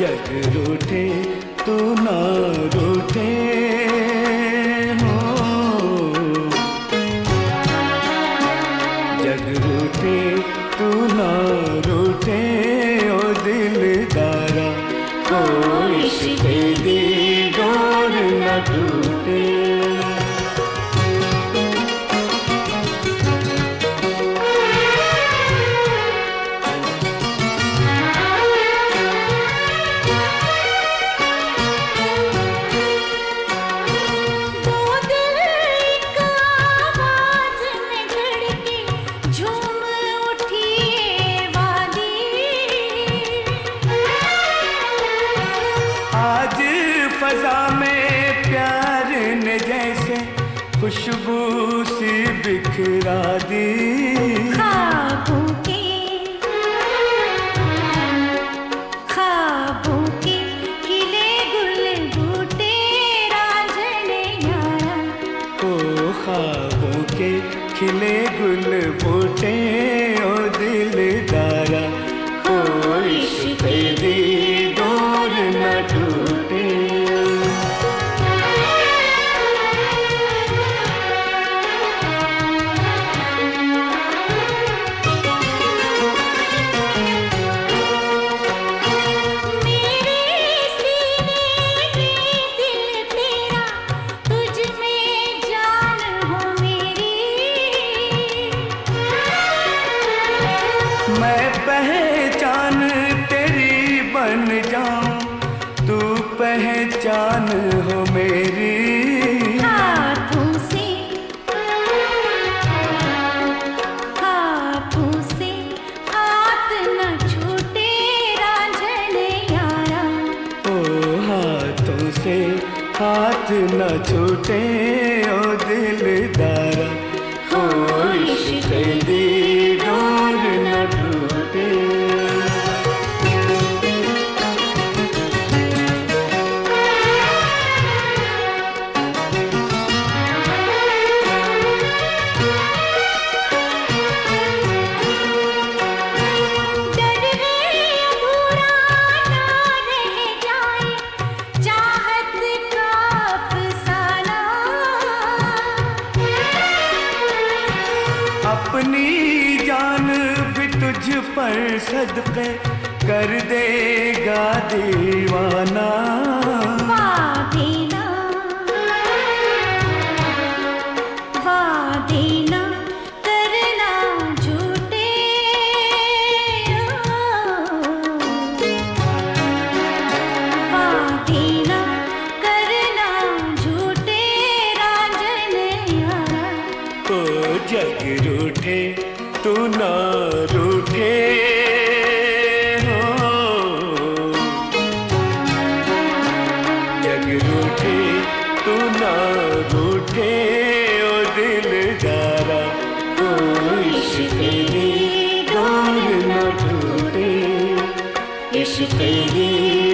जग रूठे तू ना रूठे हो, जग रूठे तू ना रूठे ओ दिलदारा, ओ इश्क़ दी डोर न टूटे। आज फजा में प्यार ने जैसे खुशबू सी बिखरा दी, ख्वाबों के खिले गुल बूटे रांझने यारा, ओ ख्वाबों के खिले गुल बूटे ओ दिलदारा, ओ इश्क़ दी डोर न टूटे। मैं पहचान तेरी बन जाऊं, तू पहचान हो मेरी। हाथों से हाथ न छूटे रांझने यारा, ओ हाथों से हाथ न छूटे ओ दिलदारा, ओ इश्क़ दी डोर न टूटे। अपनी जान भी तुझ पर सदक़े कर देगा दीवाना, वादे ना करना झूठे, वादे ना करना झूठे रांझने यारा, ओ जग रूठे तू ना रूठे हो, जग रूठे तू ना रूठे ओ दिलदारा, ओ इश्क़ दी डोर न टूटे, इश्क़ दी